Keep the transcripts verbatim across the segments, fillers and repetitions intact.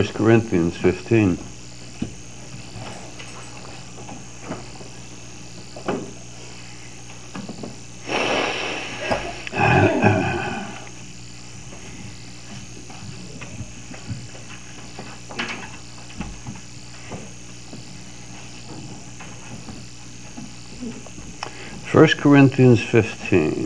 First Corinthians fifteen. First Corinthians fifteen.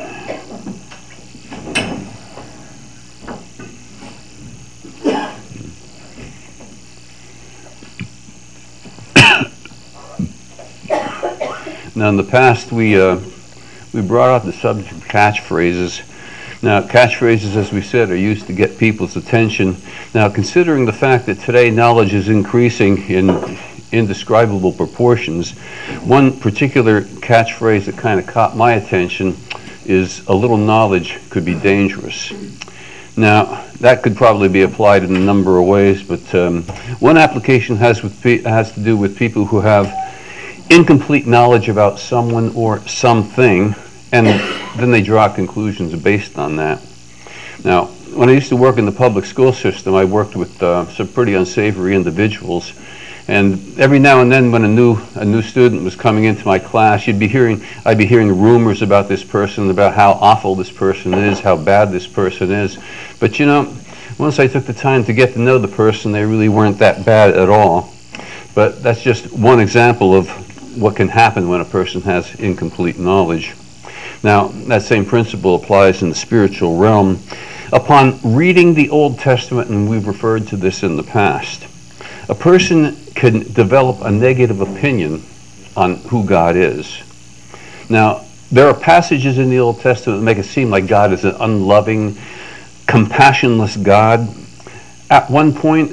Now, in the past, we uh, we brought out the subject of catchphrases. Now, catchphrases, as we said, are used to get people's attention. Now, considering the fact that today knowledge is increasing in indescribable proportions, one particular catchphrase that kind of caught my attention is "a little knowledge could be dangerous." Now, that could probably be applied in a number of ways, but um, one application has with pe- has to do with people who have incomplete knowledge about someone or something, and then they draw conclusions based on that. Now, when I used to work in the public school system, I worked with uh, some pretty unsavory individuals, and every now and then when a new a new student was coming into my class, you'd be hearing I'd be hearing rumors about this person, about how awful this person is, how bad this person is. But you know, once I took the time to get to know the person, they really weren't that bad at all. But that's just one example of what can happen when a person has incomplete knowledge. Now, that same principle applies in the spiritual realm. Upon reading the Old Testament, and we've referred to this in the past, a person can develop a negative opinion on who God is. Now, there are passages in the Old Testament that make it seem like God is an unloving, compassionless God. At one point,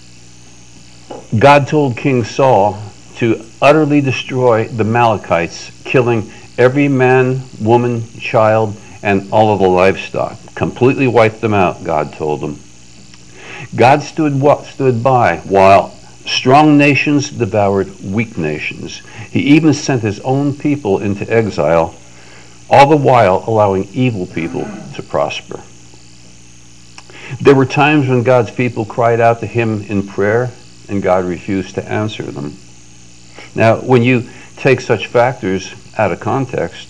God told King Saul to utterly destroy the Amalekites, killing every man, woman, child, and all of the livestock. Completely wiped them out, God told them. God stood stood by while strong nations devoured weak nations. He even sent his own people into exile, all the while allowing evil people to prosper. There were times when God's people cried out to him in prayer, and God refused to answer them. Now, when you take such factors out of context,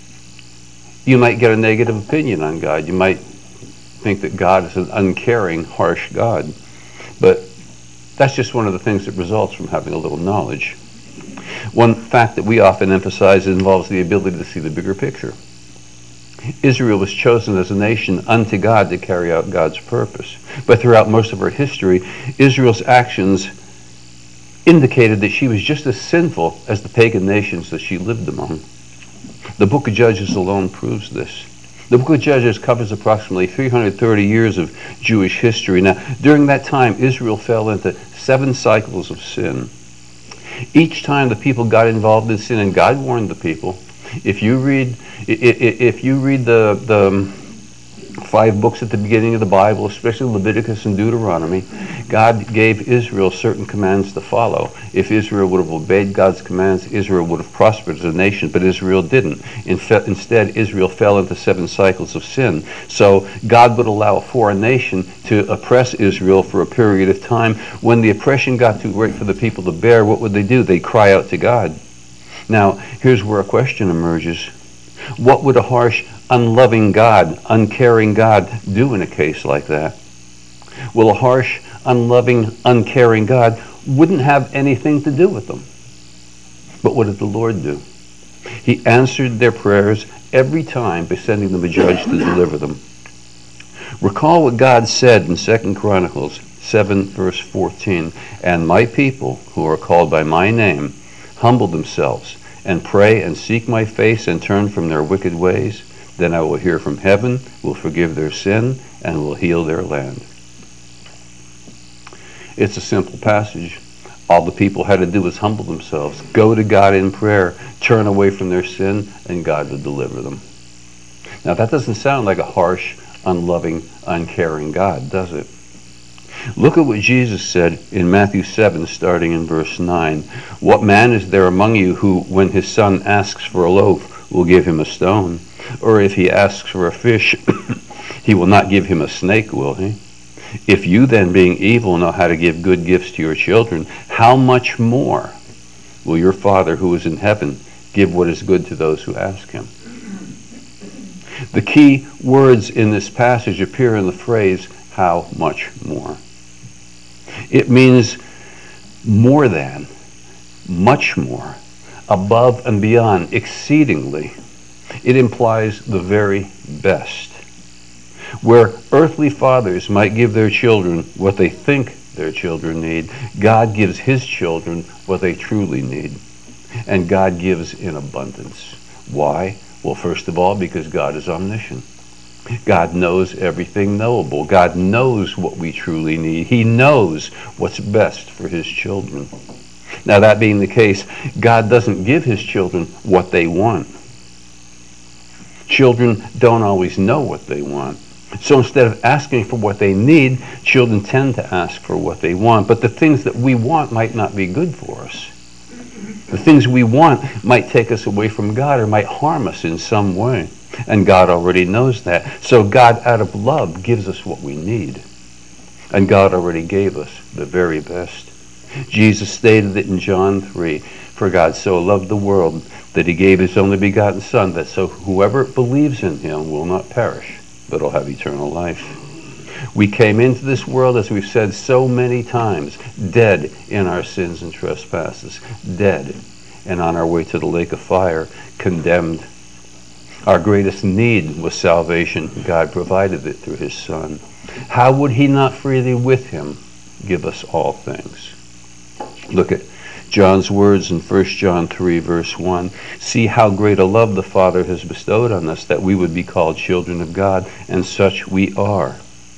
you might get a negative opinion on God. You might think that God is an uncaring, harsh God. But that's just one of the things that results from having a little knowledge. One fact that we often emphasize involves the ability to see the bigger picture. Israel was chosen as a nation unto God to carry out God's purpose. But throughout most of her history, Israel's actions indicated that she was just as sinful as the pagan nations that she lived among. The book of Judges alone proves this. The book of Judges covers approximately three hundred thirty years of Jewish history. Now, during that time, Israel fell into seven cycles of sin. Each time the people got involved in sin, and God warned the people, if you read if you read the the five books at the beginning of the Bible, especially Leviticus and Deuteronomy, God gave Israel certain commands to follow. If Israel would have obeyed God's commands, Israel would have prospered as a nation, but Israel didn't. In fe- instead, Israel fell into seven cycles of sin. So God would allow a foreign nation to oppress Israel for a period of time. When the oppression got too great for the people to bear, what would they do? They'd cry out to God. Now, here's where a question emerges. What would a harsh, unloving God, uncaring God do in a case like that? Well, a harsh, unloving, uncaring God wouldn't have anything to do with them. But what did the Lord do? He answered their prayers every time by sending them a judge to deliver them. Recall what God said in Second Chronicles seven, verse fourteen, "And my people, who are called by my name, humble themselves and pray and seek my face and turn from their wicked ways, then I will hear from heaven, will forgive their sin, and will heal their land." It's a simple passage. All the people had to do was humble themselves, go to God in prayer, turn away from their sin, and God would deliver them. Now, that doesn't sound like a harsh, unloving, uncaring God, does it? Look at what Jesus said in Matthew seven, starting in verse nine. "What man is there among you who, when his son asks for a loaf, will give him a stone? Or if he asks for a fish, he will not give him a snake, will he? If you then, being evil, know how to give good gifts to your children, how much more will your Father who is in heaven give what is good to those who ask him? The key words in this passage appear in the phrase, how much more. It means more than, much more, above and beyond, exceedingly. It implies the very best. Where earthly fathers might give their children what they think their children need, God gives his children what they truly need. And God gives in abundance. Why? Well, first of all, because God is omniscient. God knows everything knowable. God knows what we truly need. He knows what's best for his children. Now, that being the case, God doesn't give his children what they want. Children don't always know what they want. So instead of asking for what they need, children tend to ask for what they want. But the things that we want might not be good for us. The things we want might take us away from God or might harm us in some way. And God already knows that. So God, out of love, gives us what we need. And God already gave us the very best. Jesus stated it in John three, for God so loved the world that he gave his only begotten Son, that so whoever believes in him will not perish, but will have eternal life. We came into this world, as we've said so many times, dead in our sins and trespasses, dead, and on our way to the lake of fire, condemned. Our greatest need was salvation. God provided it through his Son. How would he not freely with him give us all things? Look at John's words in First John three, verse one. See how great a love the Father has bestowed on us, that we would be called children of God, and such we are.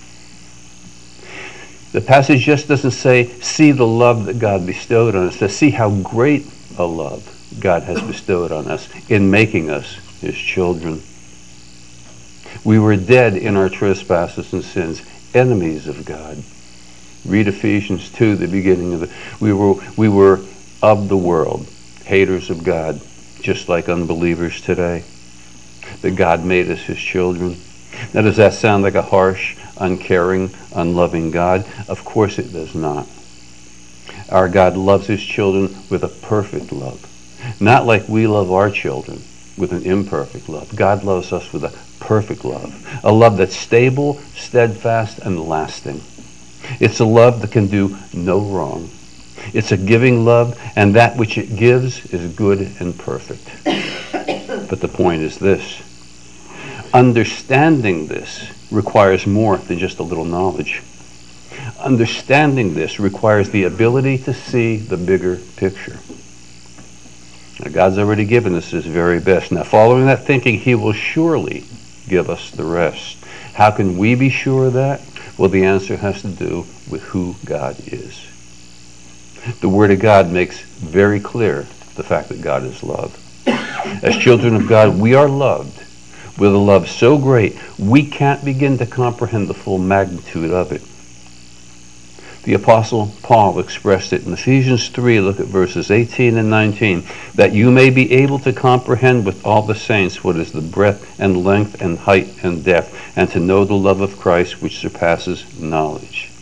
The passage just doesn't say, see the love that God bestowed on us. It says, see how great a love God has bestowed on us in making us his children. We were dead in our trespasses and sins, enemies of God. Read Ephesians two, the beginning of it. We were, we were of the world, haters of God, just like unbelievers today. But God made us his children. Now, does that sound like a harsh, uncaring, unloving God? Of course it does not. Our God loves his children with a perfect love. Not like we love our children with an imperfect love. God loves us with a perfect love. A love that's stable, steadfast, and lasting. It's a love that can do no wrong. It's a giving love, and that which it gives is good and perfect. But the point is this. Understanding this requires more than just a little knowledge. Understanding this requires the ability to see the bigger picture. Now, God's already given us his very best. Now, following that thinking, he will surely give us the rest. How can we be sure of that? Well, the answer has to do with who God is. The Word of God makes very clear the fact that God is love. As children of God, we are loved with a love so great we can't begin to comprehend the full magnitude of it. The Apostle Paul expressed it in Ephesians three, look at verses eighteen and nineteen, that you may be able to comprehend with all the saints what is the breadth and length and height and depth, and to know the love of Christ which surpasses knowledge.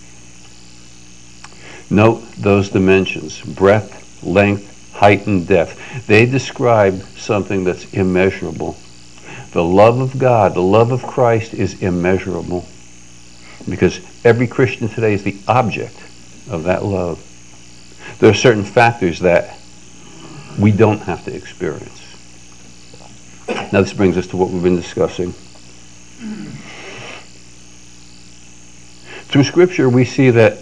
Note those dimensions, breadth, length, height, and depth. They describe something that's immeasurable. The love of God, the love of Christ is immeasurable, because every Christian today is the object of that love. There are certain factors that we don't have to experience. Now this brings us to what we've been discussing. Through Scripture we see that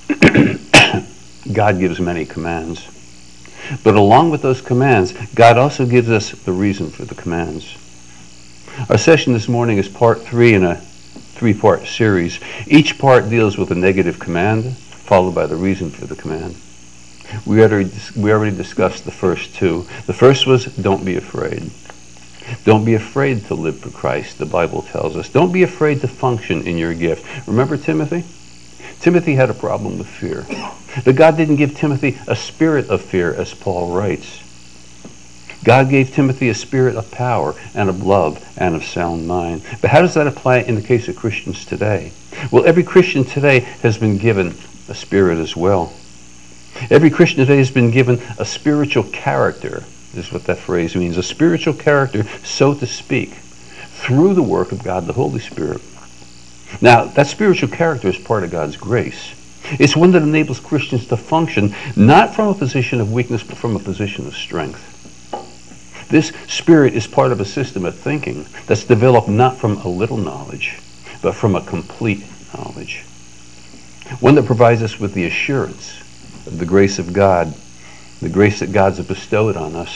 God gives many commands. But along with those commands, God also gives us the reason for the commands. Our session this morning is part three in a three-part series. Each part deals with a negative command, followed by the reason for the command. We already, we already discussed the first two. The first was, don't be afraid. Don't be afraid to live for Christ, the Bible tells us. Don't be afraid to function in your gift. Remember Timothy? Timothy had a problem with fear. But God didn't give Timothy a spirit of fear, as Paul writes. God gave Timothy a spirit of power and of love and of sound mind. But how does that apply in the case of Christians today? Well, every Christian today has been given a spirit as well. Every Christian today has been given a spiritual character, is what that phrase means, a spiritual character, so to speak, through the work of God, the Holy Spirit. Now, that spiritual character is part of God's grace. It's one that enables Christians to function not from a position of weakness, but from a position of strength. This spirit is part of a system of thinking that's developed not from a little knowledge, but from a complete knowledge. One that provides us with the assurance of the grace of God, the grace that God's bestowed on us.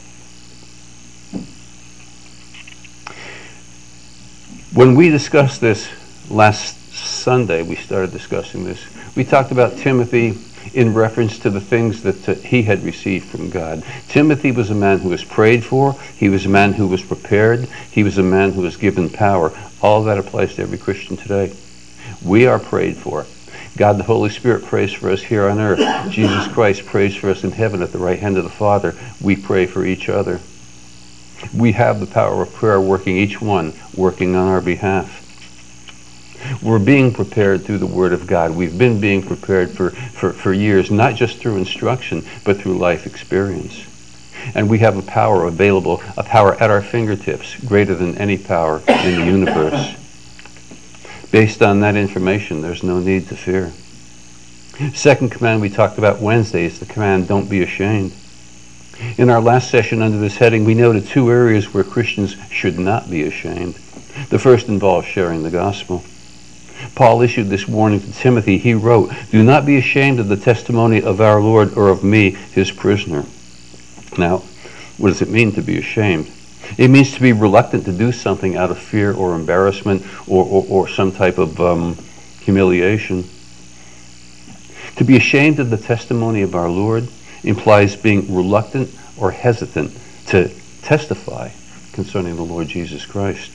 When we discussed this last Sunday, we started discussing this, we talked about Timothy in reference to the things that uh, he had received from God. Timothy was a man who was prayed for. He was a man who was prepared. He was a man who was given power. All that applies to every Christian today. We are prayed for. God the Holy Spirit prays for us here on earth. Jesus Christ prays for us in heaven at the right hand of the Father. We pray for each other. We have the power of prayer working, each one working on our behalf. We're being prepared through the Word of God. We've been being prepared for, for, for years, not just through instruction, but through life experience. And we have a power available, a power at our fingertips, greater than any power in the universe. Based on that information, there's no need to fear. Second command we talked about Wednesday is the command, don't be ashamed. In our last session under this heading, we noted two areas where Christians should not be ashamed. The first involves sharing the gospel. Paul issued this warning to Timothy. He wrote, "Do not be ashamed of the testimony of our Lord or of me, his prisoner." Now, what does it mean to be ashamed? It means to be reluctant to do something out of fear or embarrassment or, or, or some type of um, humiliation. To be ashamed of the testimony of our Lord implies being reluctant or hesitant to testify concerning the Lord Jesus Christ.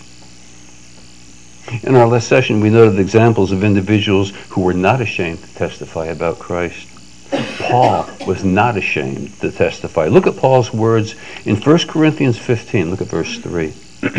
In our last session, we noted examples of individuals who were not ashamed to testify about Christ. Paul was not ashamed to testify. Look at Paul's words in First Corinthians fifteen. Look at verse three.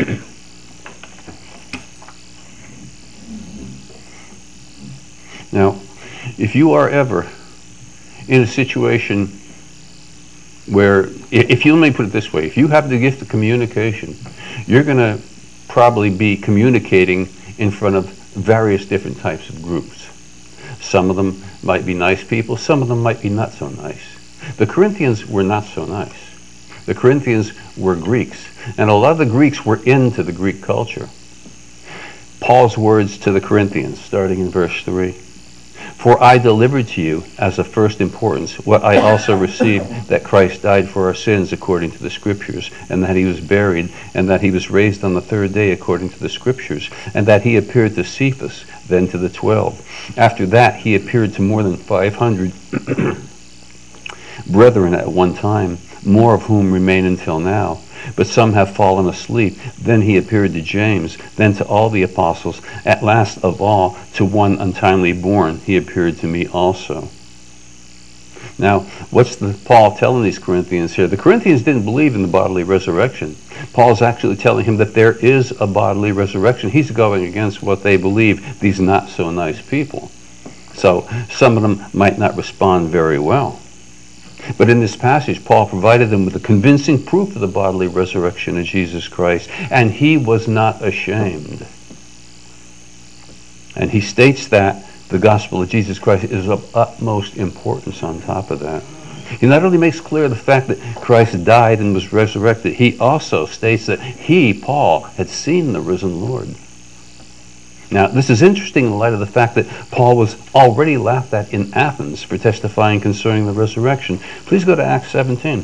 Now, if you are ever in a situation where, if you, let me put it this way, if you have the gift of communication, you're going to probably be communicating in front of various different types of groups. Some of them might be nice people, some of them might be not so nice. The Corinthians were not so nice. The Corinthians were Greeks, and a lot of the Greeks were into the Greek culture. Paul's words to the Corinthians, starting in verse three. "For I delivered to you as of first importance what I also received, that Christ died for our sins according to the Scriptures, and that he was buried, and that he was raised on the third day according to the Scriptures, and that he appeared to Cephas, then to the twelve. After that he appeared to more than five hundred brethren at one time, more of whom remain until now. But some have fallen asleep. Then he appeared to James, then to all the apostles. At last of all, to one untimely born, he appeared to me also." Now, what's the, Paul telling these Corinthians here? The Corinthians didn't believe in the bodily resurrection. Paul's actually telling him that there is a bodily resurrection. He's going against what they believe, these not so nice people. So some of them might not respond very well. But in this passage, Paul provided them with a convincing proof of the bodily resurrection of Jesus Christ, and he was not ashamed. And he states that the gospel of Jesus Christ is of utmost importance on top of that. He not only makes clear the fact that Christ died and was resurrected, he also states that he, Paul, had seen the risen Lord. Now, this is interesting in light of the fact that Paul was already laughed at in Athens for testifying concerning the resurrection. Please go to Acts seventeen.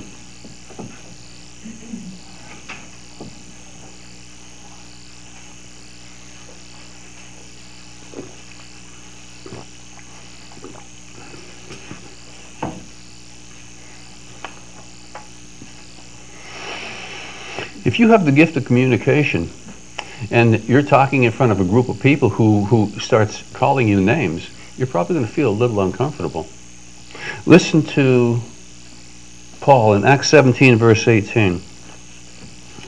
If you have the gift of communication, and you're talking in front of a group of people who, who starts calling you names, you're probably going to feel a little uncomfortable. Listen to Paul in Acts seventeen, verse eighteen.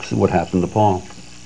This is what happened to Paul.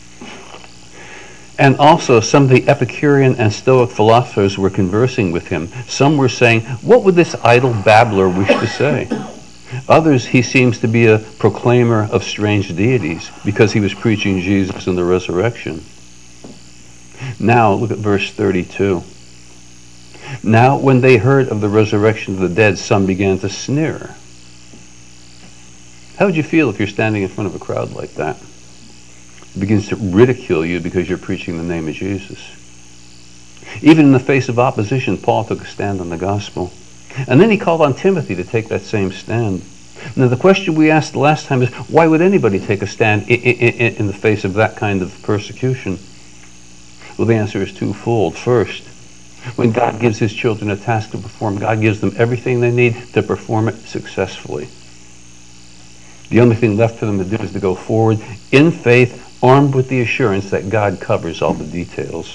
And also, some of the Epicurean and Stoic philosophers were conversing with him. Some were saying, what would this idle babbler wish to say? Others, he seems to be a proclaimer of strange deities because he was preaching Jesus and the resurrection. Now, look at verse thirty-two. Now, when they heard of the resurrection of the dead, some began to sneer. How would you feel if you're standing in front of a crowd like that? It begins to ridicule you because you're preaching the name of Jesus. Even in the face of opposition, Paul took a stand on the gospel. And then he called on Timothy to take that same stand. Now, the question we asked the last time is, why would anybody take a stand in, in, in the face of that kind of persecution? Well, the answer is twofold. First, when God gives his children a task to perform, God gives them everything they need to perform it successfully. The only thing left for them to do is to go forward in faith, armed with the assurance that God covers all the details.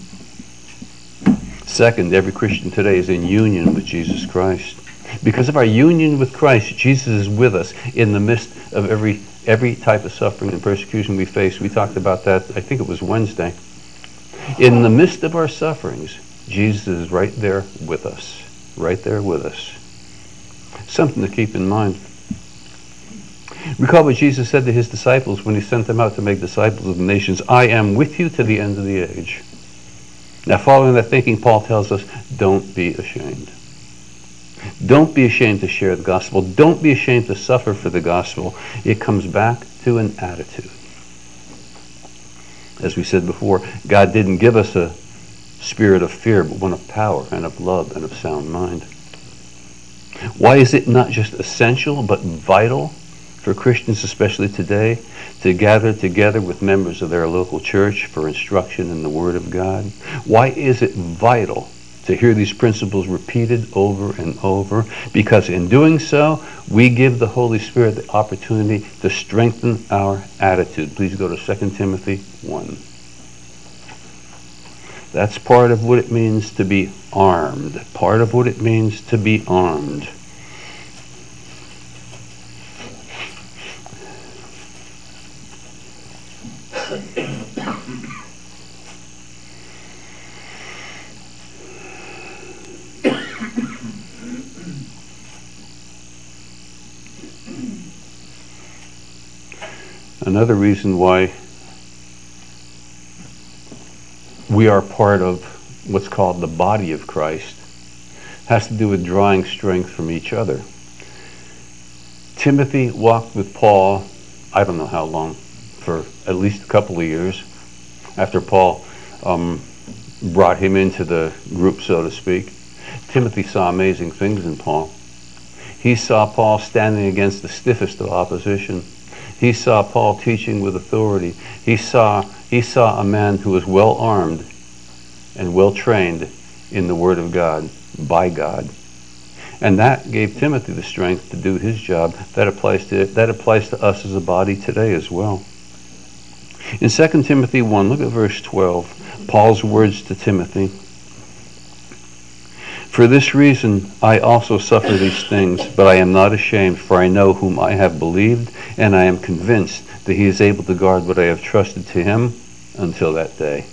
Second, every Christian today is in union with Jesus Christ. Because of our union with Christ, Jesus is with us in the midst of every every type of suffering and persecution we face. We talked about that, I think it was Wednesday. In the midst of our sufferings, Jesus is right there with us. Right there with us. Something to keep in mind. Recall what Jesus said to his disciples when he sent them out to make disciples of the nations. I am with you to the end of the age. Now, following that thinking, Paul tells us, don't be ashamed. Don't be ashamed to share the gospel. Don't be ashamed to suffer for the gospel. It comes back to an attitude. As we said before, God didn't give us a spirit of fear, but one of power and of love and of sound mind. Why is it not just essential, but vital for Christians, especially today, to gather together with members of their local church for instruction in the Word of God? Why is it vital to hear these principles repeated over and over? Because in doing so, we give the Holy Spirit the opportunity to strengthen our attitude. Please go to Second Timothy one. That's part of what it means to be armed. Part of what it means to be armed. Another reason why we are part of what's called the body of Christ has to do with drawing strength from each other. Timothy walked with Paul, I don't know how long, for at least a couple of years, after Paul um, brought him into the group, so to speak. Timothy saw amazing things in Paul. He saw Paul standing against the stiffest of opposition. He saw Paul teaching with authority. He saw, he saw a man who was well armed and well trained in the Word of God, by God. And that gave Timothy the strength to do his job. That applies to, that applies to us as a body today as well. In Second Timothy one, look at verse twelve. Paul's words to Timothy. For this reason I also suffer these things, but I am not ashamed, for I know whom I have believed, and I am convinced that he is able to guard what I have trusted to him until that day.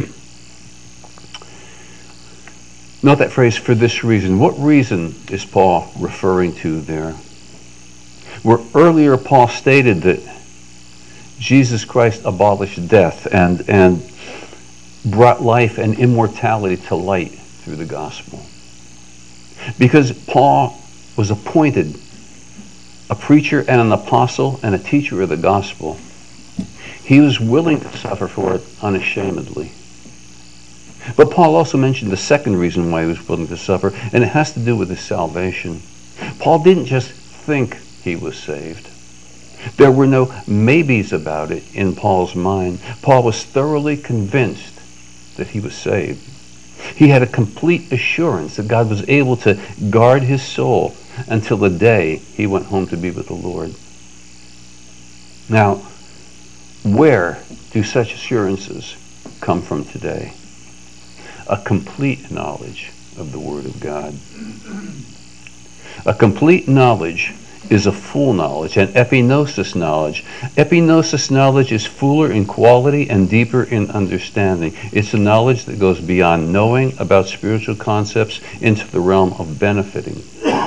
Note that phrase, for this reason. What reason is Paul referring to there? Where earlier Paul stated that Jesus Christ abolished death and, and brought life and immortality to light through the gospel. Because Paul was appointed a preacher and an apostle and a teacher of the gospel, he was willing to suffer for it unashamedly. But Paul also mentioned the second reason why he was willing to suffer, and it has to do with his salvation. Paul didn't just think he was saved. There were no maybes about it in Paul's mind. Paul was thoroughly convinced that he was saved. He had a complete assurance that God was able to guard his soul until the day he went home to be with the Lord. Now, where do such assurances come from today? A complete knowledge of the Word of God. A complete knowledge is a full knowledge, and epignosis knowledge. Epignosis knowledge is fuller in quality and deeper in understanding. It's a knowledge that goes beyond knowing about spiritual concepts into the realm of benefiting.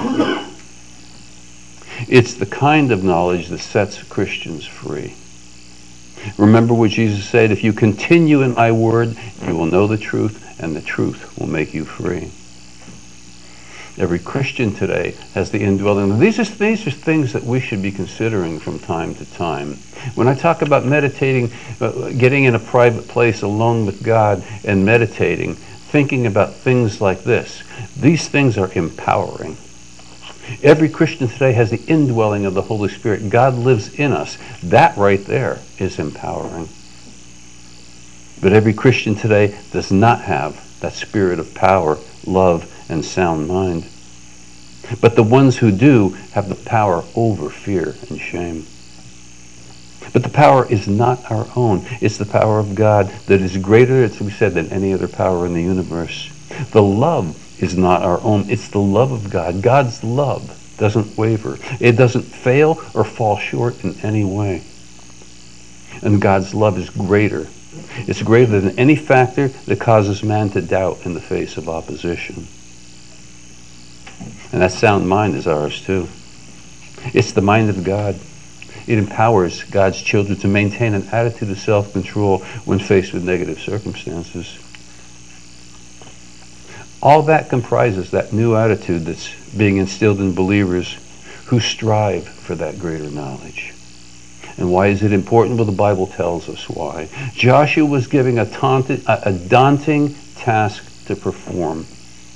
It's the kind of knowledge that sets Christians free. Remember what Jesus said, if you continue in my word, you will know the truth, and the truth will make you free. Every Christian today has the indwelling. These are, these are things that we should be considering from time to time. When I talk about meditating, uh, getting in a private place alone with God and meditating, thinking about things like this, these things are empowering. Every Christian today has the indwelling of the Holy Spirit. God lives in us. That right there is empowering. But every Christian today does not have that spirit of power, love, and sound mind. But the ones who do have the power over fear and shame. But the power is not our own. It's the power of God that is greater, as we said, than any other power in the universe. The love is not our own. It's the love of God. God's love doesn't waver. It doesn't fail or fall short in any way. And God's love is greater. It's greater than any factor that causes man to doubt in the face of opposition. And that sound mind is ours too. It's the mind of God. It empowers God's children to maintain an attitude of self-control when faced with negative circumstances. All that comprises that new attitude that's being instilled in believers who strive for that greater knowledge. And why is it important? Well, the Bible tells us why. Joshua was giving a, taunted, a daunting task to perform.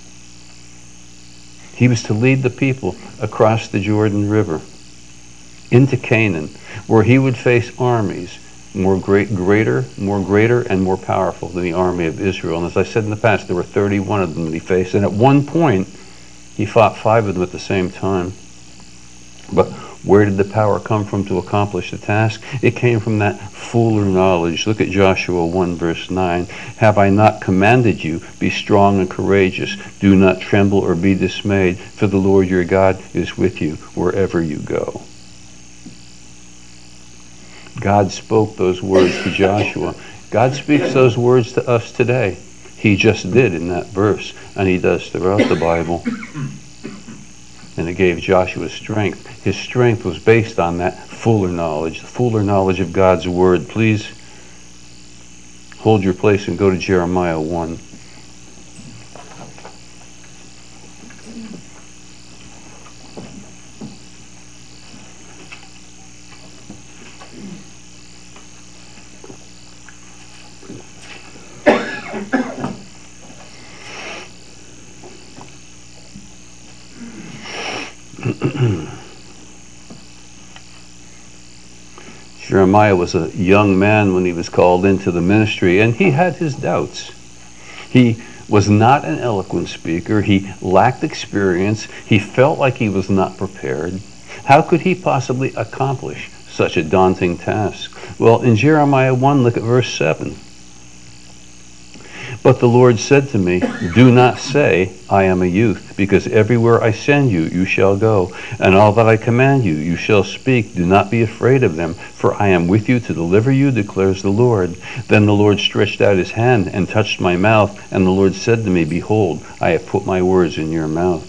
He was to lead the people across the Jordan River into Canaan, where he would face armies more great, greater, more greater, and more powerful than the army of Israel. And as I said in the past, there were thirty-one of them that he faced. And at one point, he fought five of them at the same time. But where did the power come from to accomplish the task? It came from that fuller knowledge. Look at Joshua one, verse nine. Have I not commanded you, be strong and courageous. Do not tremble or be dismayed, for the Lord your God is with you wherever you go. God spoke those words to Joshua. God speaks those words to us today. He just did in that verse, and he does throughout the Bible. And it gave Joshua strength. His strength was based on that fuller knowledge, the fuller knowledge of God's word. Please hold your place and go to Jeremiah one. Jeremiah was a young man when he was called into the ministry, and he had his doubts. He was not an eloquent speaker. He lacked experience. He felt like he was not prepared. How could he possibly accomplish such a daunting task? Well, in Jeremiah one, look at verse seven. But the Lord said to me, do not say, I am a youth, because everywhere I send you, you shall go, and all that I command you, you shall speak. Do not be afraid of them, for I am with you to deliver you, declares the Lord. Then the Lord stretched out his hand and touched my mouth, and the Lord said to me, behold, I have put my words in your mouth.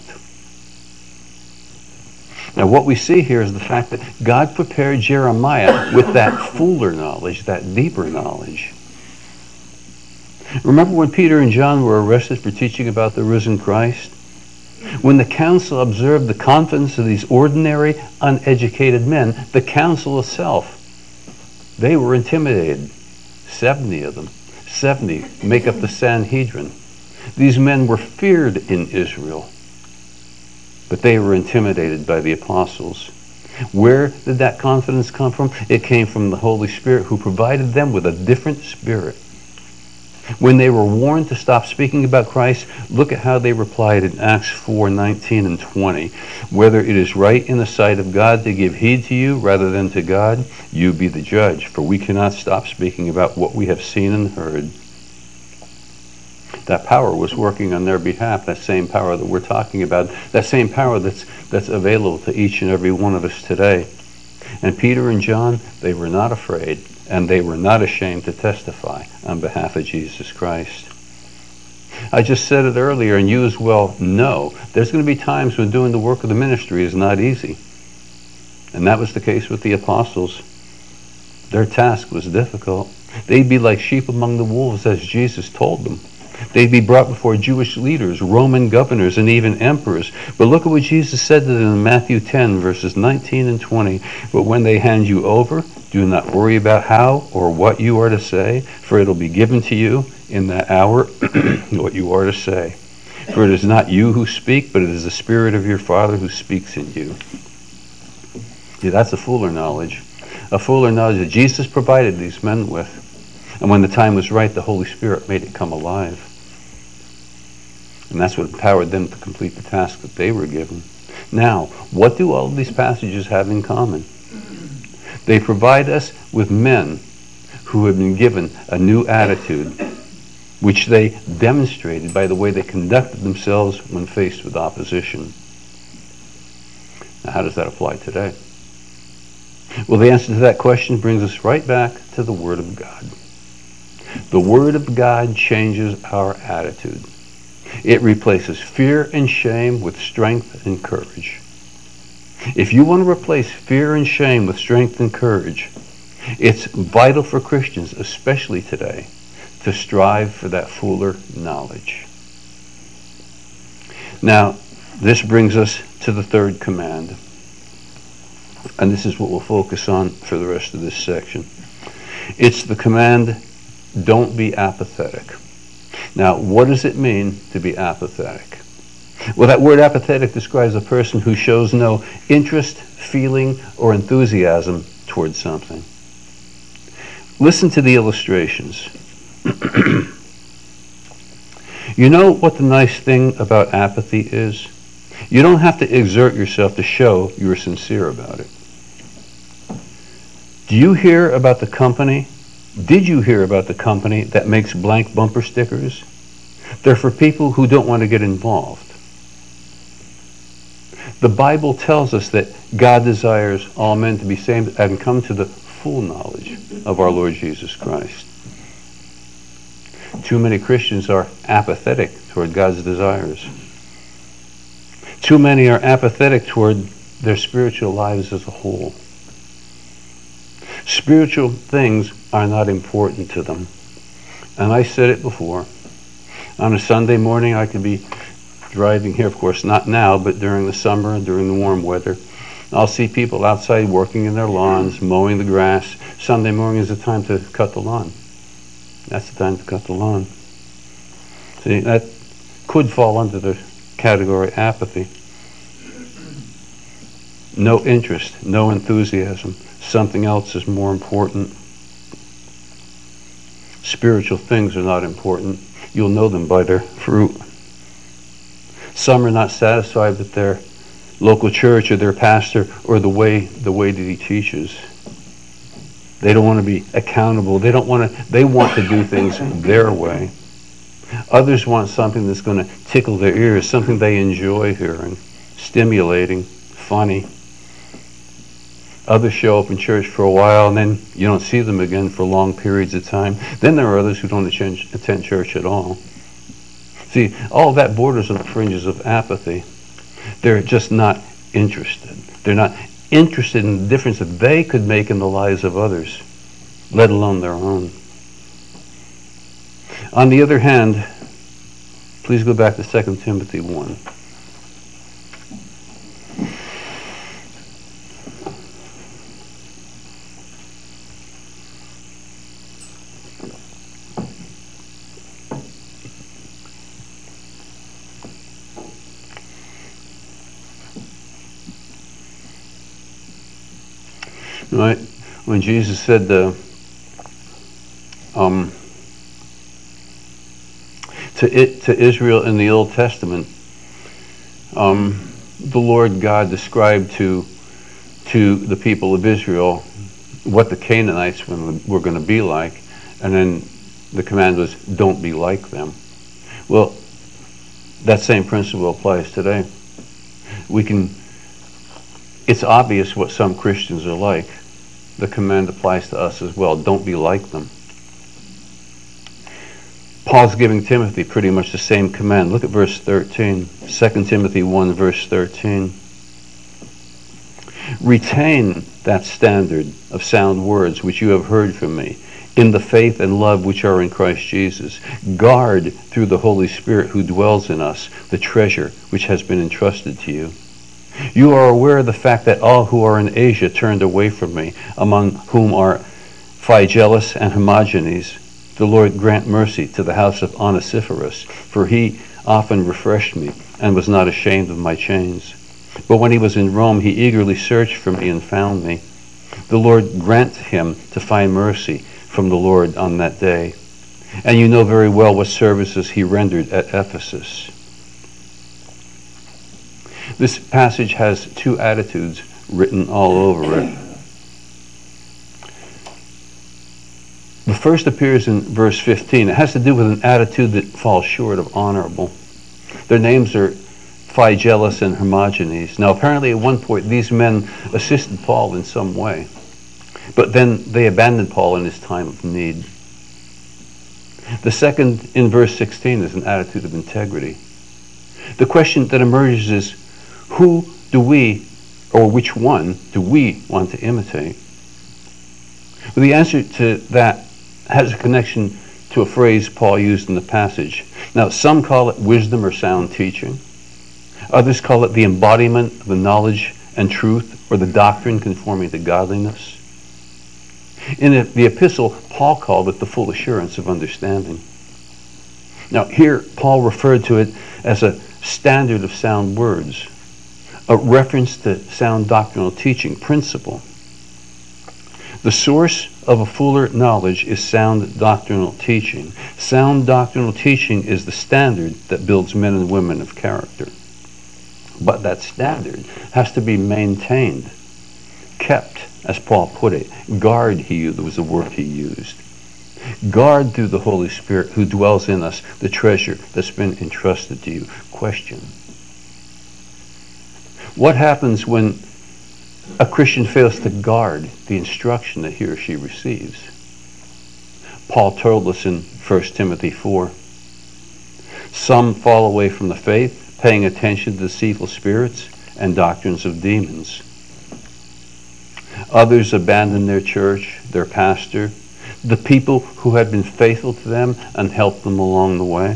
Now what we see here is the fact that God prepared Jeremiah with that fuller knowledge, that deeper knowledge. Remember when Peter and John were arrested for teaching about the risen Christ? When the council observed the confidence of these ordinary, uneducated men, the council itself, they were intimidated. seventy of them. seventy make up the Sanhedrin. These men were feared in Israel, but they were intimidated by the apostles. Where did that confidence come from? It came from the Holy Spirit, who provided them with a different spirit. When they were warned to stop speaking about Christ, look at how they replied in Acts four, nineteen and twenty. Whether it is right in the sight of God to give heed to you rather than to God, you be the judge, for we cannot stop speaking about what we have seen and heard. That power was working on their behalf, that same power that we're talking about, that same power that's, that's available to each and every one of us today. And Peter and John, they were not afraid, and they were not ashamed to testify on behalf of Jesus Christ. I just said it earlier, and you as well know, there's going to be times when doing the work of the ministry is not easy. And that was the case with the apostles. Their task was difficult. They'd be like sheep among the wolves, as Jesus told them. They'd be brought before Jewish leaders, Roman governors, and even emperors. But look at what Jesus said to them in Matthew ten, verses nineteen and twenty. But when they hand you over, do not worry about how or what you are to say, for it'll be given to you in that hour what you are to say. For it is not you who speak, but it is the Spirit of your Father who speaks in you. See, that's a fuller knowledge. A fuller knowledge that Jesus provided these men with. And when the time was right, the Holy Spirit made it come alive. And that's what empowered them to complete the task that they were given. Now, what do all of these passages have in common? They provide us with men who have been given a new attitude, which they demonstrated by the way they conducted themselves when faced with opposition. Now, how does that apply today? Well, the answer to that question brings us right back to the Word of God. The Word of God changes our attitude. It replaces fear and shame with strength and courage. If you want to replace fear and shame with strength and courage, it's vital for Christians, especially today, to strive for that fuller knowledge. Now, this brings us to the third command. And this is what we'll focus on for the rest of this section. It's the command, don't be apathetic. Now, what does it mean to be apathetic? Well, that word apathetic describes a person who shows no interest, feeling, or enthusiasm towards something. Listen to the illustrations. You know what the nice thing about apathy is? You don't have to exert yourself to show you're sincere about it. Do you hear about the company? Did you hear about the company that makes blank bumper stickers? They're for people who don't want to get involved. The Bible tells us that God desires all men to be saved and come to the full knowledge of our Lord Jesus Christ. Too many Christians are apathetic toward God's desires. Too many are apathetic toward their spiritual lives as a whole. Spiritual things are not important to them. And I said it before. On a Sunday morning, I could be driving here, of course, not now, but during the summer and during the warm weather. I'll see people outside working in their lawns, mowing the grass. Sunday morning is the time to cut the lawn. That's the time to cut the lawn. See, that could fall under the category apathy. No interest, no enthusiasm. Something else is more important. Spiritual things are not important. You'll know them by their fruit. Some are not satisfied with their local church or their pastor or the way the way that he teaches. They don't want to be accountable. They don't want to. They want to do things their way. Others want something that's going to tickle their ears, something they enjoy hearing, stimulating, funny. Others show up in church for a while and then you don't see them again for long periods of time. Then there are others who don't attend church at all. See, all of that borders on the fringes of apathy. They're just not interested. They're not interested in the difference that they could make in the lives of others, let alone their own. On the other hand, please go back to Second Timothy one. Right? When Jesus said uh, um, to it to Israel in the Old Testament, um, the Lord God described to to the people of Israel what the Canaanites were going to be like, and then the command was, "Don't be like them." Well, that same principle applies today. We can, it's obvious what some Christians are like. The command applies to us as well. Don't be like them. Paul's giving Timothy pretty much the same command. Look at verse thirteen. Second Timothy one, verse thirteen. Retain that standard of sound words which you have heard from me, in the faith and love which are in Christ Jesus. Guard through the Holy Spirit who dwells in us the treasure which has been entrusted to you. You are aware of the fact that all who are in Asia turned away from me, among whom are Phygelus and Hermogenes. The Lord grant mercy to the house of Onesiphorus, for he often refreshed me and was not ashamed of my chains. But when he was in Rome, he eagerly searched for me and found me. The Lord grant him to find mercy from the Lord on that day. And you know very well what services he rendered at Ephesus. This passage has two attitudes written all over it. The first appears in verse fifteen. It has to do with an attitude that falls short of honorable. Their names are Phygelus and Hermogenes. Now, apparently at one point, these men assisted Paul in some way. But then they abandoned Paul in his time of need. The second, in verse sixteen, is an attitude of integrity. The question that emerges is, who do we, or which one, do we want to imitate? Well, the answer to that has a connection to a phrase Paul used in the passage. Now, some call it wisdom or sound teaching. Others call it the embodiment of the knowledge and truth, or the doctrine conforming to godliness. In the epistle, Paul called it the full assurance of understanding. Now, here, Paul referred to it as a standard of sound words, a reference to sound doctrinal teaching principle. The source of a fuller knowledge is sound doctrinal teaching. Sound doctrinal teaching is the standard that builds men and women of character. But that standard has to be maintained, kept, as Paul put it. Guard, he used, was the word he used. Guard through the Holy Spirit who dwells in us the treasure that's been entrusted to you. Question. What happens when a Christian fails to guard the instruction that he or she receives? Paul told us in First Timothy four. Some fall away from the faith, paying attention to deceitful spirits and doctrines of demons. Others abandon their church, their pastor, the people who had been faithful to them and helped them along the way.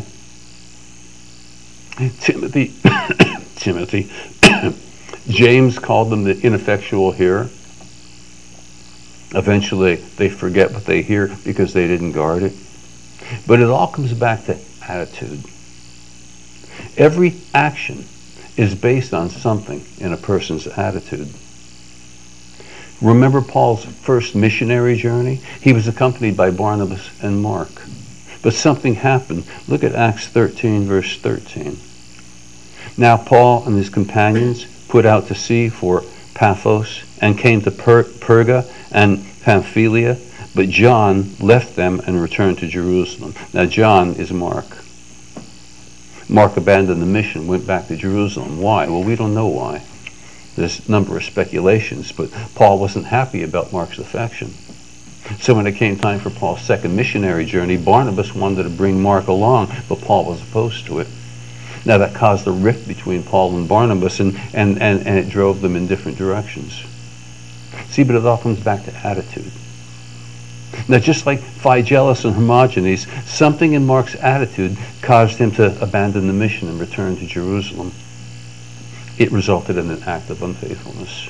Timothy, Timothy, James called them the ineffectual hearer. Eventually, they forget what they hear because they didn't guard it. But it all comes back to attitude. Every action is based on something in a person's attitude. Remember Paul's first missionary journey? He was accompanied by Barnabas and Mark. But something happened. Look at Acts thirteen, verse thirteen. Now Paul and his companions put out to sea for Paphos and came to per- Perga and Pamphylia, but John left them and returned to Jerusalem. Now John is Mark. Mark abandoned the mission, went back to Jerusalem. Why? Well, we don't know why. There's a number of speculations, but Paul wasn't happy about Mark's affection. So when it came time for Paul's second missionary journey, Barnabas wanted to bring Mark along, but Paul was opposed to it. Now that caused a rift between Paul and Barnabas, and, and, and, and it drove them in different directions. See, but it all comes back to attitude. Now, just like Phygelus and Hermogenes, something in Mark's attitude caused him to abandon the mission and return to Jerusalem. It resulted in an act of unfaithfulness.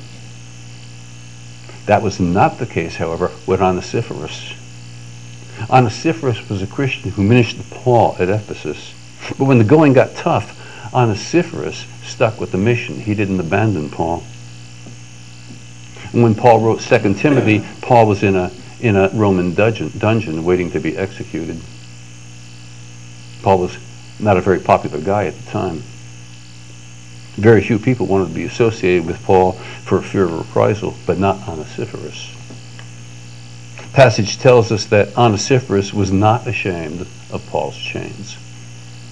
That was not the case, however, with Onesiphorus. Onesiphorus was a Christian who ministered to Paul at Ephesus. But when the going got tough, Onesiphorus stuck with the mission. He didn't abandon Paul. And when Paul wrote Second Timothy, Paul was in a in a Roman dungeon, dungeon waiting to be executed. Paul was not a very popular guy at the time. Very few people wanted to be associated with Paul for fear of reprisal, but not Onesiphorus. The passage tells us that Onesiphorus was not ashamed of Paul's chains.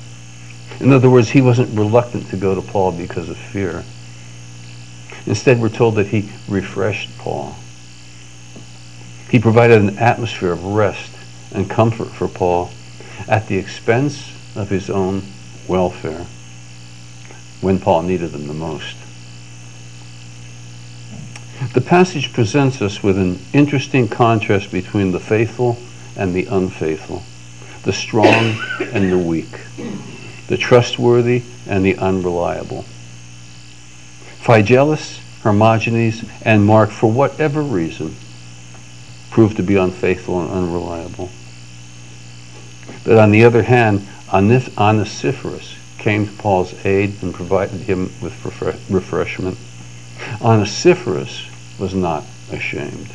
In other words, he wasn't reluctant to go to Paul because of fear. Instead, we're told that he refreshed Paul. He provided an atmosphere of rest and comfort for Paul at the expense of his own welfare when Paul needed them the most. The passage presents us with an interesting contrast between the faithful and the unfaithful, the strong and the weak, the trustworthy and the unreliable. Phygellus, Hermogenes, and Mark, for whatever reason, proved to be unfaithful and unreliable. But on the other hand, Onesiphorus came to Paul's aid and provided him with refreshment. Onesiphorus was not ashamed.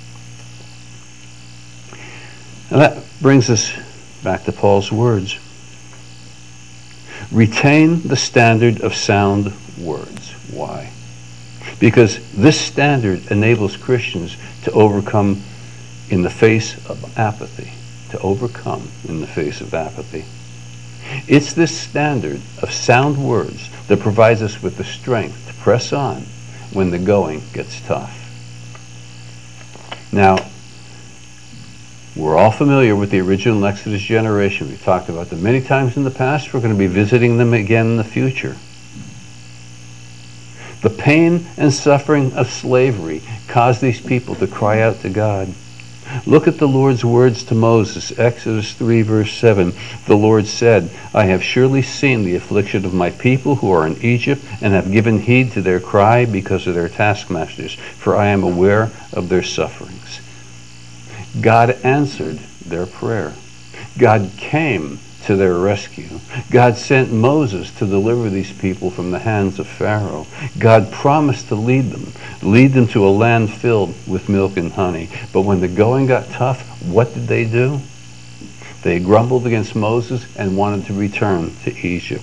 And that brings us back to Paul's words. Retain the standard of sound words. Why? Because this standard enables Christians to overcome in the face of apathy. To overcome in the face of apathy. It's this standard of sound words that provides us with the strength to press on when the going gets tough. Now, we're all familiar with the original Exodus generation. We've talked about them many times in the past. We're going to be visiting them again in the future. The pain and suffering of slavery caused these people to cry out to God. Look at the Lord's words to Moses, Exodus three, verse seven. The Lord said, I have surely seen the affliction of my people who are in Egypt, and have given heed to their cry because of their taskmasters, for I am aware of their sufferings. God answered their prayer. God came to their rescue. God sent Moses to deliver these people from the hands of Pharaoh. God promised to lead them, lead them to a land filled with milk and honey. But when the going got tough, what did they do? They grumbled against Moses and wanted to return to Egypt.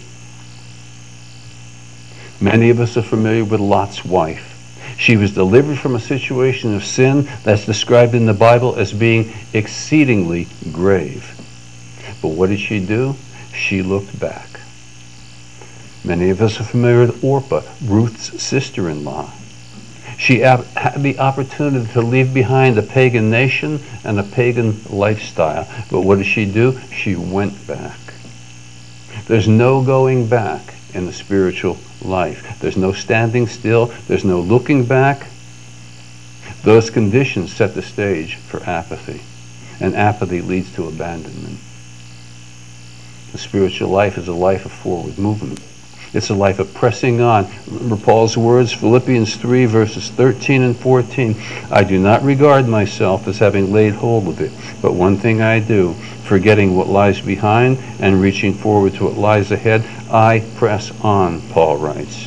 Many of us are familiar with Lot's wife. She was delivered from a situation of sin that's described in the Bible as being exceedingly grave. But what did she do? She looked back. Many of us are familiar with Orpah, Ruth's sister-in-law. She had the opportunity to leave behind a pagan nation and a pagan lifestyle. But what did she do? She went back. There's no going back in the spiritual life. There's no standing still. There's no looking back. Those conditions set the stage for apathy. And apathy leads to abandonment. The spiritual life is a life of forward movement. It's a life of pressing on. Remember Paul's words, Philippians three, verses thirteen and fourteen. I do not regard myself as having laid hold of it, but one thing I do, forgetting what lies behind and reaching forward to what lies ahead, I press on, Paul writes.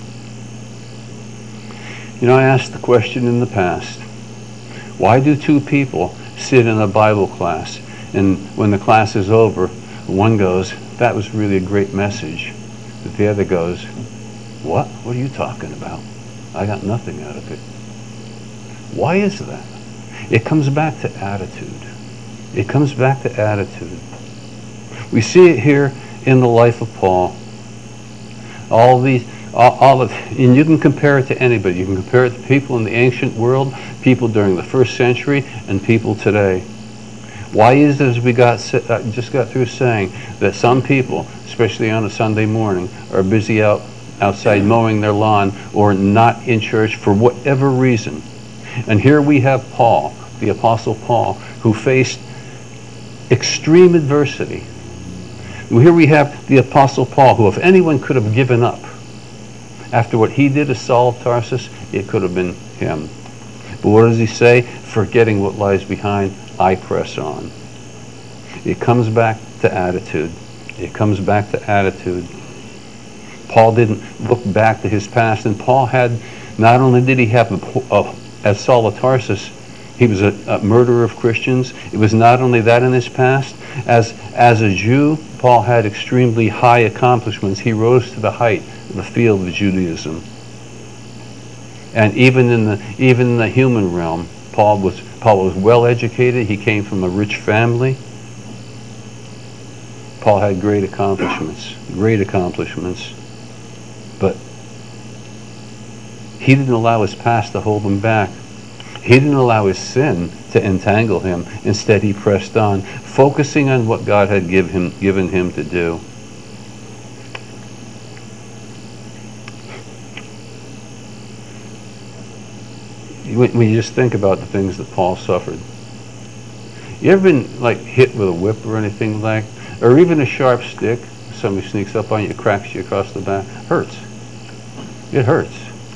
You know, I asked the question in the past, why do two people sit in a Bible class, and when the class is over, one goes, that was really a great message. But the other goes, what? What are you talking about? I got nothing out of it. Why is that? It comes back to attitude. It comes back to attitude. We see it here in the life of Paul. All these, all, all of, and you can compare it to anybody. You can compare it to people in the ancient world, people during the first century, and people today. Why is it, as we got uh, just got through saying, that some people, especially on a Sunday morning, are busy out outside mowing their lawn or not in church for whatever reason? And here we have Paul, the Apostle Paul, who faced extreme adversity. Here we have the Apostle Paul, who if anyone could have given up after what he did as Saul of Tarsus, it could have been him. But what does he say? Forgetting what lies behind, I press on. It comes back to attitude. It comes back to attitude. Paul didn't look back to his past, and Paul had, not only did he have, a, a, as Saul of Tarsus, he was a, a murderer of Christians. It was not only that in his past. As, as a Jew, Paul had extremely high accomplishments. He rose to the height of the field of Judaism. And even in the even in the human realm, Paul was Paul was well educated. He came from a rich family. Paul had great accomplishments, great accomplishments, but he didn't allow his past to hold him back. He didn't allow his sin to entangle him. Instead, he pressed on, focusing on what God had give him, given him to do. When you just think about the things that Paul suffered. You ever been like hit with a whip or anything like, or even a sharp stick? Somebody sneaks up on you, cracks you across the back. Hurts. It hurts.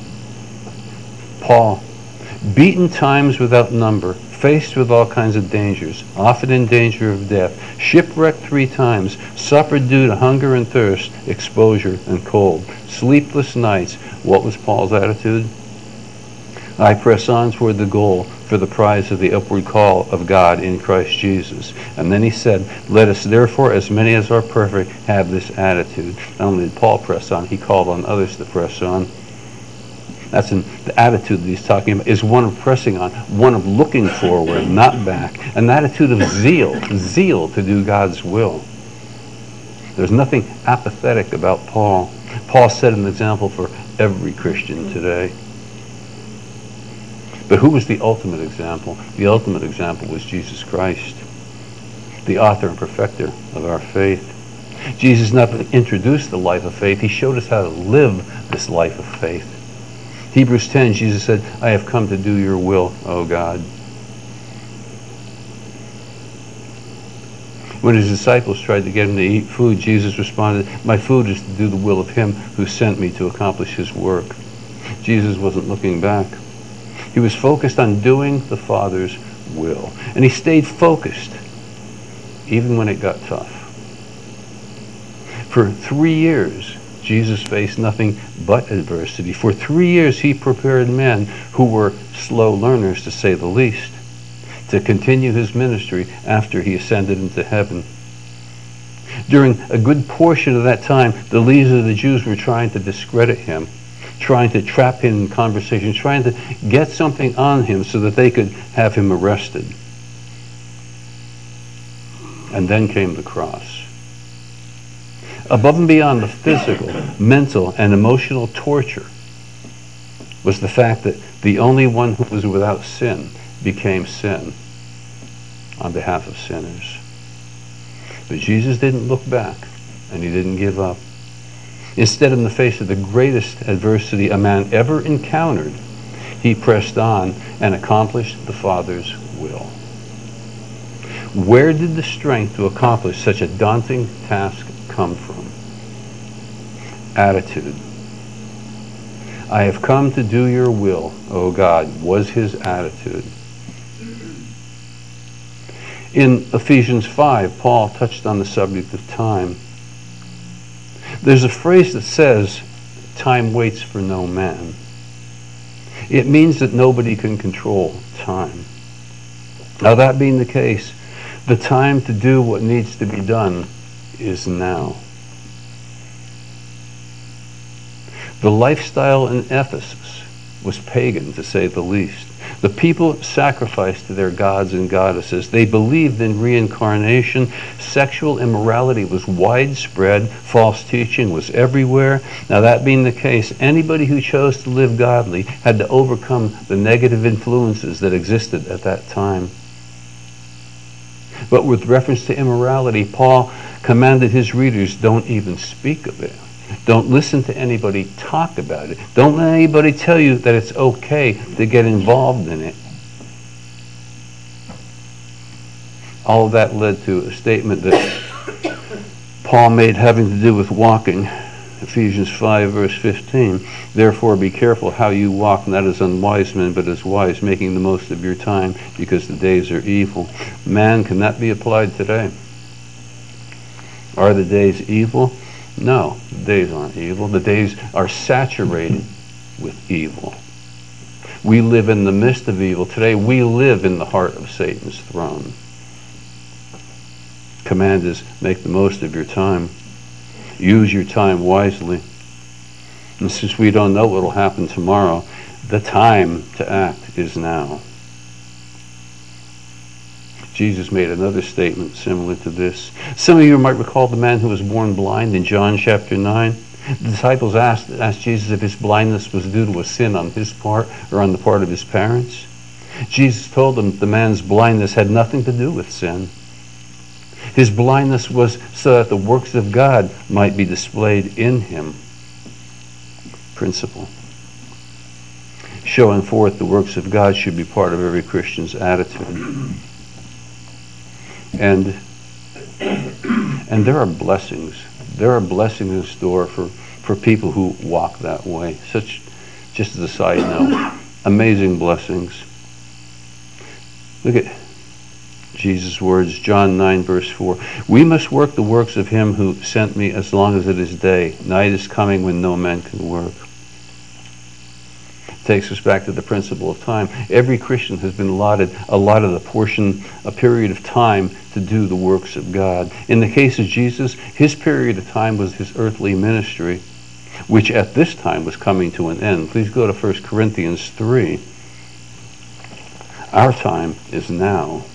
Paul, beaten times without number, faced with all kinds of dangers, often in danger of death, shipwrecked three times, suffered due to hunger and thirst, exposure and cold, sleepless nights. What was Paul's attitude? I press on toward the goal for the prize of the upward call of God in Christ Jesus. And then he said, let us therefore, as many as are perfect, have this attitude. Not only did Paul press on, he called on others to press on. That's in, the attitude that he's talking about is one of pressing on, one of looking forward, not back. An attitude of zeal, zeal to do God's will. There's nothing apathetic about Paul. Paul set an example for every Christian today. But who was the ultimate example? The ultimate example was Jesus Christ, the author and perfecter of our faith. Jesus not only introduced the life of faith, he showed us how to live this life of faith. Hebrews ten, Jesus said, I have come to do your will, O God. When his disciples tried to get him to eat food, Jesus responded, my food is to do the will of him who sent me to accomplish his work. Jesus wasn't looking back. He was focused on doing the Father's will. And he stayed focused, even when it got tough. For three years, Jesus faced nothing but adversity. For three years, he prepared men who were slow learners, to say the least, to continue his ministry after he ascended into heaven. During a good portion of that time, the leaders of the Jews were trying to discredit him, trying to trap him in conversation, trying to get something on him so that they could have him arrested. And then came the cross. Above and beyond the physical, mental, and emotional torture was the fact that the only one who was without sin became sin on behalf of sinners. But Jesus didn't look back, and he didn't give up. Instead, in the face of the greatest adversity a man ever encountered, he pressed on and accomplished the Father's will. Where did the strength to accomplish such a daunting task come from? Attitude. I have come to do your will, O God, was his attitude. In Ephesians five, Paul touched on the subject of time. There's a phrase that says, time waits for no man. It means that nobody can control time. Now, that being the case, the time to do what needs to be done is now. The lifestyle in Ephesus was pagan, to say the least. The people sacrificed to their gods and goddesses. They believed in reincarnation. Sexual immorality was widespread. False teaching was everywhere. Now, that being the case, anybody who chose to live godly had to overcome the negative influences that existed at that time. But with reference to immorality, Paul commanded his readers, don't even speak of it. Don't listen to anybody talk about it. Don't let anybody tell you that it's okay to get involved in it. All of that led to a statement that Paul made having to do with walking. Ephesians five, verse fifteen. Therefore be careful how you walk, not as unwise men, but as wise, making the most of your time, because the days are evil. Man, can that be applied today? Are the days evil? No, the days aren't evil. The days are saturated with evil. We live in the midst of evil. Today we live in the heart of Satan's throne. Command is, make the most of your time. Use your time wisely. And since we don't know what will happen tomorrow, the time to act is now. Jesus made another statement similar to this. Some of you might recall the man who was born blind in John chapter nine. The disciples asked, asked Jesus if his blindness was due to a sin on his part or on the part of his parents. Jesus told them the man's blindness had nothing to do with sin. His blindness was so that the works of God might be displayed in him. Principle. Showing forth the works of God should be part of every Christian's attitude. And and there are blessings. There are blessings in store for, for people who walk that way. Such, just as a side note, amazing blessings. Look at Jesus' words, John nine, verse four. We must work the works of him who sent me as long as it is day. Night is coming when no man can work. Takes us back to the principle of time. Every Christian has been allotted a lot of the portion, a period of time to do the works of God. In the case of Jesus, his period of time was his earthly ministry, which at this time was coming to an end. Please go to First Corinthians three. Our time is now.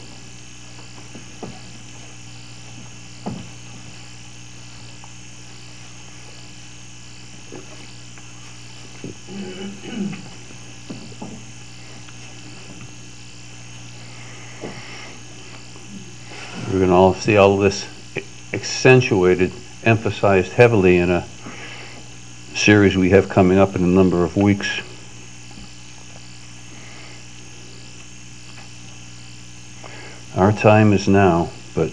We're going to all see all of this accentuated, emphasized heavily in a series we have coming up in a number of weeks. Our time is now, but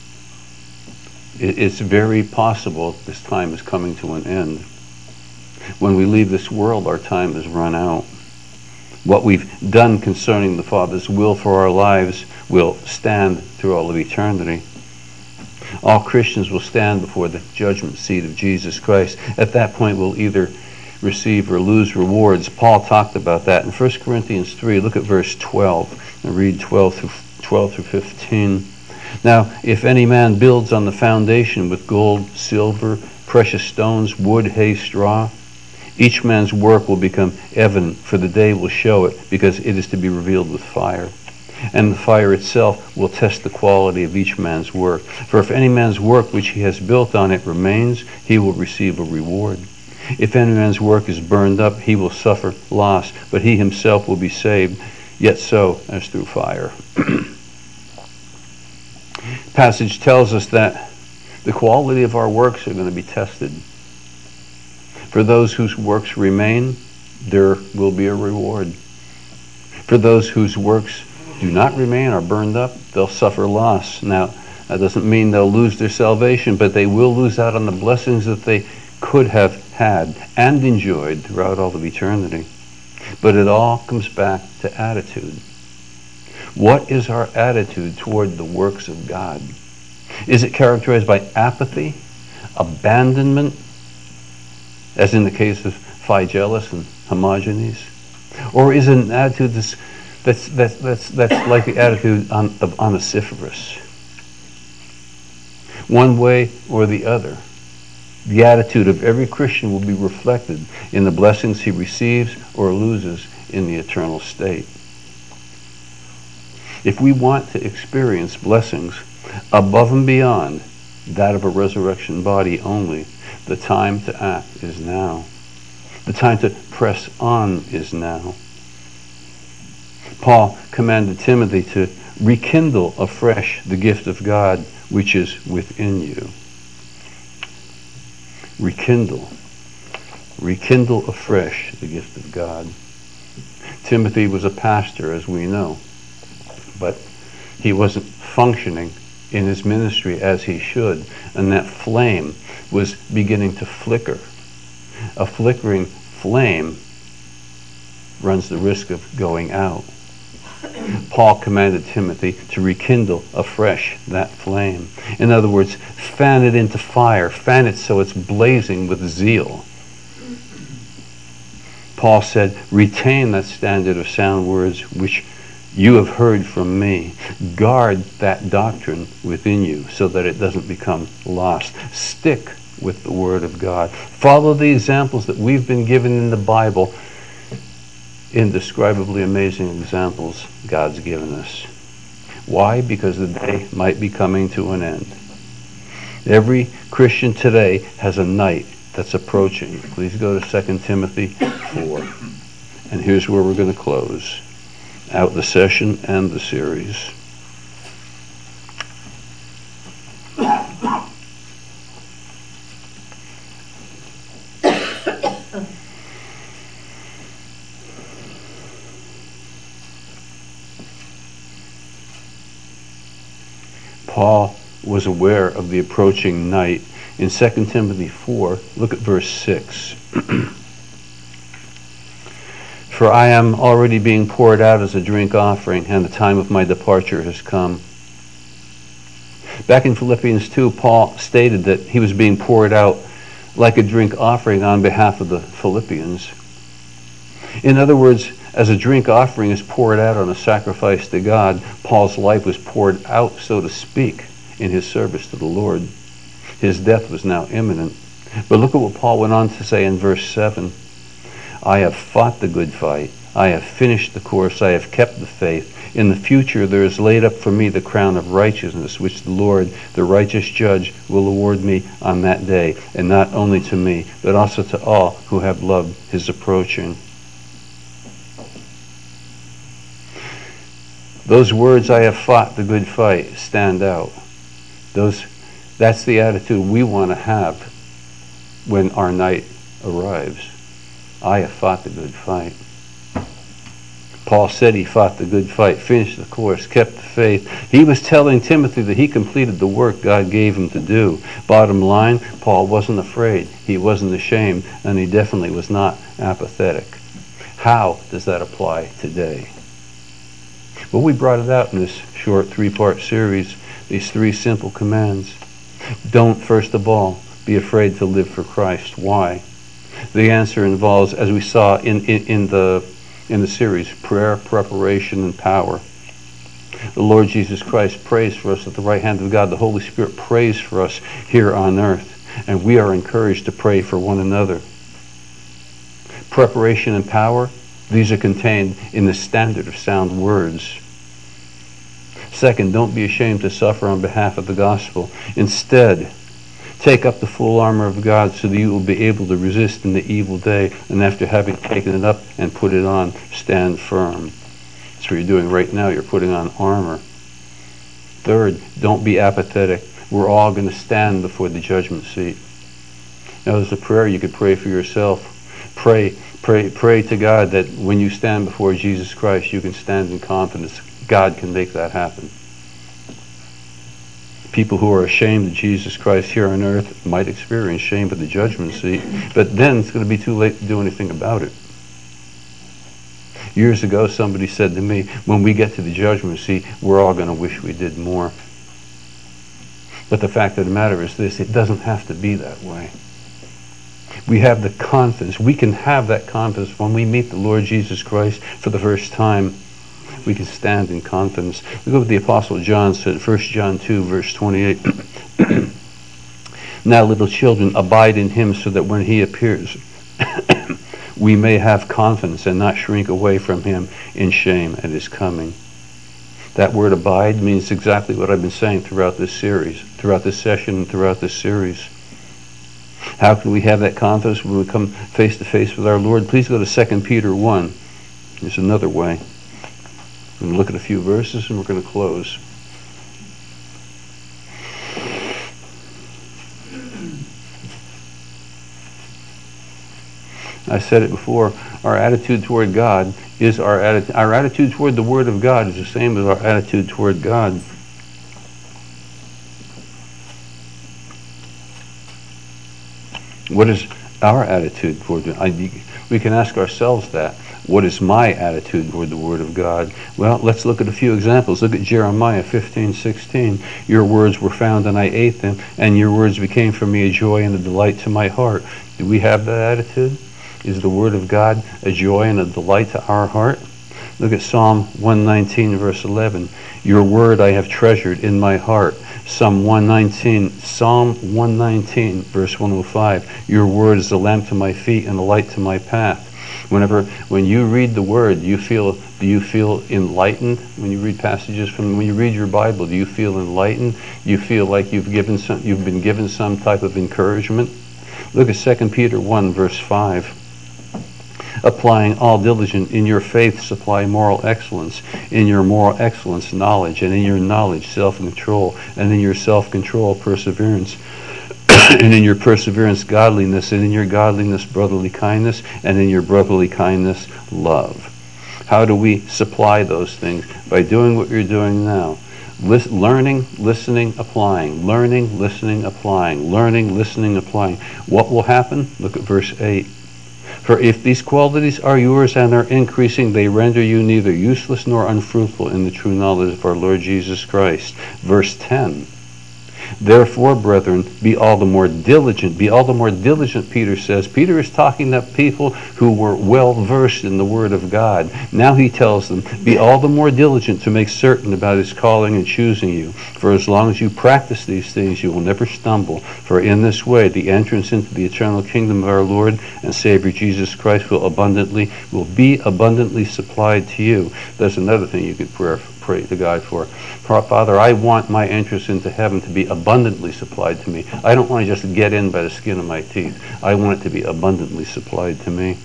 it's very possible this time is coming to an end. When we leave this world, our time has run out. What we've done concerning the Father's will for our lives will stand through all of eternity. All Christians will stand before the judgment seat of Jesus Christ. At that point, we'll either receive or lose rewards. Paul talked about that in First Corinthians three. Look at verse twelve and read twelve through twelve through fifteen. Now, if any man builds on the foundation with gold, silver, precious stones, wood, hay, straw, each man's work will become evident, for the day will show it, because it is to be revealed with fire. And the fire itself will test the quality of each man's work. For if any man's work which he has built on it remains, he will receive a reward. If any man's work is burned up, he will suffer loss, but he himself will be saved, yet so as through fire. Passage tells us that the quality of our works are going to be tested. For those whose works remain, there will be a reward. For those whose works do not remain, are burned up, they'll suffer loss. Now, that doesn't mean they'll lose their salvation, but they will lose out on the blessings that they could have had and enjoyed throughout all of eternity. But it all comes back to attitude. What is our attitude toward the works of God? Is it characterized by apathy, abandonment, as in the case of Phygellus and Hermogenes? Or is it an attitude that's, that's, that's, that's, that's like the attitude on, of Onesiphorus? One way or the other. The attitude of every Christian will be reflected in the blessings he receives or loses in the eternal state. If we want to experience blessings above and beyond that of a resurrection body only, the time to act is now. The time to press on is now. Paul commanded Timothy to rekindle afresh the gift of God which is within you. Rekindle. Rekindle afresh the gift of God. Timothy was a pastor, as we know, but he wasn't functioning in his ministry as he should, and that flame was beginning to flicker. A flickering flame runs the risk of going out. Paul commanded Timothy to rekindle afresh that flame. In other words, fan it into fire. Fan it so it's blazing with zeal. Paul said, retain that standard of sound words which you have heard from me. Guard that doctrine within you so that it doesn't become lost. Stick with the Word of God. Follow the examples that we've been given in the Bible. Indescribably amazing examples God's given us. Why? Because the day might be coming to an end. Every Christian today has a night that's approaching. Please go to Second Timothy four. And here's where we're going to close out the session and the series. Paul was aware of the approaching night. In Second Timothy four, look at verse six. For I am already being poured out as a drink offering, and the time of my departure has come. Back in Philippians two, Paul stated that he was being poured out like a drink offering on behalf of the Philippians. In other words, as a drink offering is poured out on a sacrifice to God, Paul's life was poured out, so to speak, in his service to the Lord. His death was now imminent. But look at what Paul went on to say in verse seven. I have fought the good fight. I have finished the course. I have kept the faith. In the future there is laid up for me the crown of righteousness, which the Lord, the righteous judge, will award me on that day, and not only to me, but also to all who have loved his approaching. Those words, I have fought the good fight, stand out. Those, that's the attitude we want to have when our night arrives. I have fought the good fight. Paul said he fought the good fight, finished the course, kept the faith. He was telling Timothy that he completed the work God gave him to do. Bottom line, Paul wasn't afraid, he wasn't ashamed, and he definitely was not apathetic. How does that apply today? Well, we brought it out in this short three-part series, these three simple commands. Don't, first of all, be afraid to live for Christ. Why? The answer involves, as we saw in, in, in the in the series, prayer, preparation, and power. The Lord Jesus Christ prays for us at the right hand of God. The Holy Spirit prays for us here on earth, and we are encouraged to pray for one another. Preparation and power, these are contained in the standard of sound words. Second, don't be ashamed to suffer on behalf of the gospel. Instead, take up the full armor of God so that you will be able to resist in the evil day, and after having taken it up and put it on, stand firm. That's what you're doing right now. You're putting on armor. Third, don't be apathetic. We're all going to stand before the judgment seat. Now, there's a prayer you could pray for yourself. Pray, pray, pray to God that when you stand before Jesus Christ, you can stand in confidence. God can make that happen. People who are ashamed of Jesus Christ here on earth might experience shame at the judgment seat, but then it's going to be too late to do anything about it. Years ago, somebody said to me, when we get to the judgment seat, we're all going to wish we did more. But the fact of the matter is this, it doesn't have to be that way. We have the confidence, we can have that confidence when we meet the Lord Jesus Christ for the first time. We can stand in confidence. Look at what the Apostle John said, First John two, verse twenty-eight. Now, little children, abide in him so that when he appears, we may have confidence and not shrink away from him in shame at his coming. That word abide means exactly what I've been saying throughout this series, throughout this session, and throughout this series. How can we have that confidence when we come face to face with our Lord? Please go to Second Peter one. There's another way. We're going to look at a few verses and we're going to close. I said it before, our attitude toward God is our attitude. Our attitude toward the Word of God is the same as our attitude toward God. What is our attitude toward it? We can ask ourselves that. What is my attitude toward the Word of God? Well, let's look at a few examples. Look at Jeremiah fifteen sixteen. Your words were found and I ate them, and your words became for me a joy and a delight to my heart. Do we have that attitude? Is the Word of God a joy and a delight to our heart? Look at Psalm one nineteen, verse eleven. Your word I have treasured in my heart. Psalm one nineteen, Psalm one nineteen, verse one oh five. Your word is a lamp to my feet and a light to my path. Whenever, when you read the Word, do you feel, do you feel enlightened when you read passages from, when you read your Bible, do you feel enlightened? Do you feel like you've given some, you've been given some type of encouragement? Look at Second Peter one, verse five. Applying all diligence, in your faith supply moral excellence, in your moral excellence knowledge, and in your knowledge self-control, and in your self-control perseverance, and in your perseverance godliness, and in your godliness brotherly kindness, and in your brotherly kindness love. How do we supply those things? By doing what you're doing now. Lis- learning, listening, applying. Learning, listening, applying. Learning, listening, applying. What will happen? Look at verse eight. For if these qualities are yours and are increasing, they render you neither useless nor unfruitful in the true knowledge of our Lord Jesus Christ. Verse ten. Therefore, brethren, be all the more diligent. Be all the more diligent, Peter says. Peter is talking to people who were well versed in the Word of God. Now he tells them, be all the more diligent to make certain about his calling and choosing you. For as long as you practice these things, you will never stumble. For in this way, the entrance into the eternal kingdom of our Lord and Savior Jesus Christ will abundantly, will be abundantly supplied to you. That's another thing you could pray, pray to God for. Father, I want my entrance into heaven to be abundantly supplied to me. I don't want to just get in by the skin of my teeth. I want it to be abundantly supplied to me.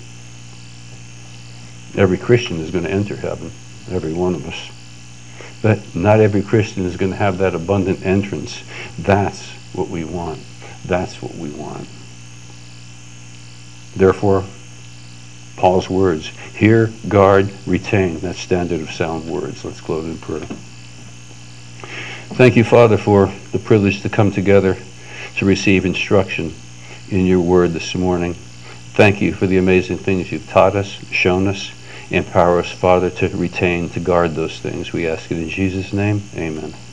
Every Christian is going to enter heaven, every one of us. But not every Christian is going to have that abundant entrance. That's what we want. That's what we want. Therefore, Paul's words, hear, guard, retain. That standard of sound words. Let's close in prayer. Thank you, Father, for the privilege to come together to receive instruction in your word this morning. Thank you for the amazing things you've taught us, shown us. Empower us, Father, to retain, to guard those things. We ask it in Jesus' name. Amen.